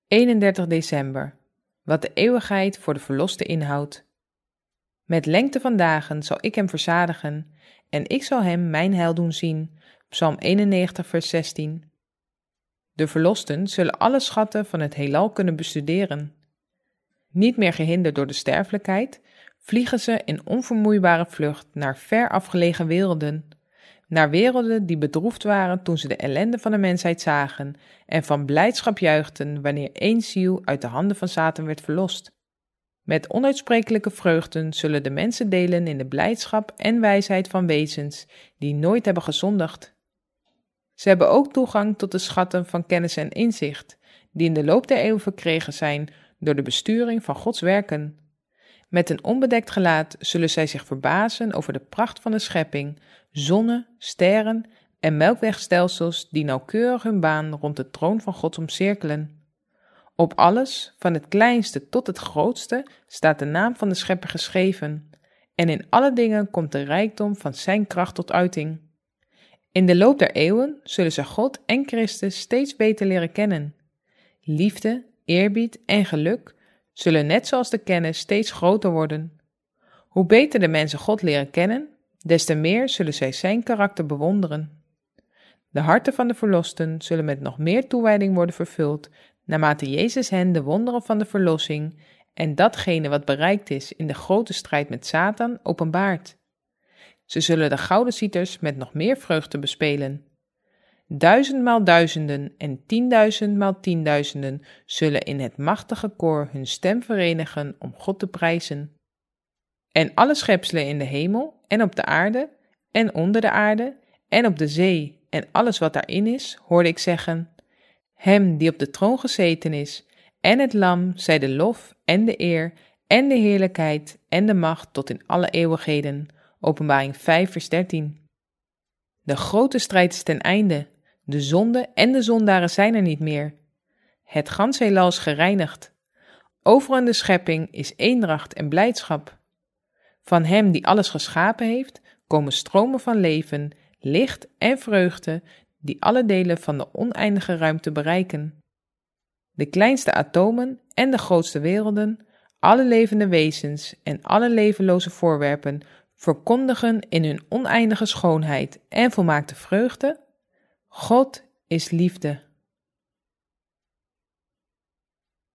31 december. Wat de eeuwigheid voor de verloste inhoudt. Met lengte van dagen zal ik hem verzadigen, en ik zal hem mijn heil doen zien. Psalm 91, vers 16. De verlosten zullen alle schatten van het heelal kunnen bestuderen. Niet meer gehinderd door de sterfelijkheid, vliegen ze in onvermoeibare vlucht naar ver afgelegen werelden. Naar werelden die bedroefd waren toen ze de ellende van de mensheid zagen en van blijdschap juichten wanneer één ziel uit de handen van Satan werd verlost. Met onuitsprekelijke vreugden zullen de mensen delen in de blijdschap en wijsheid van wezens die nooit hebben gezondigd. Ze hebben ook toegang tot de schatten van kennis en inzicht, die in de loop der eeuwen verkregen zijn door de besturing van Gods werken. Met een onbedekt gelaat zullen zij zich verbazen over de pracht van de schepping, zonnen, sterren en melkwegstelsels die nauwkeurig hun baan rond de troon van God omcirkelen. Op alles, van het kleinste tot het grootste, staat de naam van de Schepper geschreven, en in alle dingen komt de rijkdom van zijn kracht tot uiting. In de loop der eeuwen zullen ze God en Christus steeds beter leren kennen. Liefde, eerbied en geluk zullen net zoals de kennis steeds groter worden. Hoe beter de mensen God leren kennen, des te meer zullen zij zijn karakter bewonderen. De harten van de verlosten zullen met nog meer toewijding worden vervuld, naarmate Jezus hen de wonderen van de verlossing en datgene wat bereikt is in de grote strijd met Satan openbaart. Ze zullen de gouden cieters met nog meer vreugde bespelen. 1000 maal duizenden en 10.000 maal 10.000 zullen in het machtige koor hun stem verenigen om God te prijzen. En alle schepselen in de hemel en op de aarde en onder de aarde en op de zee en alles wat daarin is, hoorde ik zeggen: Hem die op de troon gezeten is en het lam zij de lof en de eer en de heerlijkheid en de macht tot in alle eeuwigheden. Openbaring 5 vers 13. De grote strijd is ten einde. De zonde en de zondaren zijn er niet meer. Het gans heelal is gereinigd. Overal in de schepping is eendracht en blijdschap. Van hem die alles geschapen heeft, komen stromen van leven, licht en vreugde, die alle delen van de oneindige ruimte bereiken. De kleinste atomen en de grootste werelden, alle levende wezens en alle levenloze voorwerpen verkondigen in hun oneindige schoonheid en volmaakte vreugde: God is liefde.